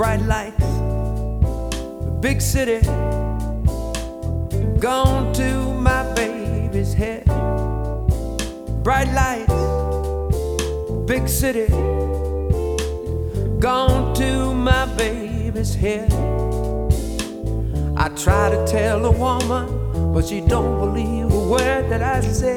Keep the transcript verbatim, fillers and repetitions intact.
bright lights, big city, gone to my baby's head. Bright lights, big city, gone to my baby's head. I try to tell a woman, but she don't believe a word that I say.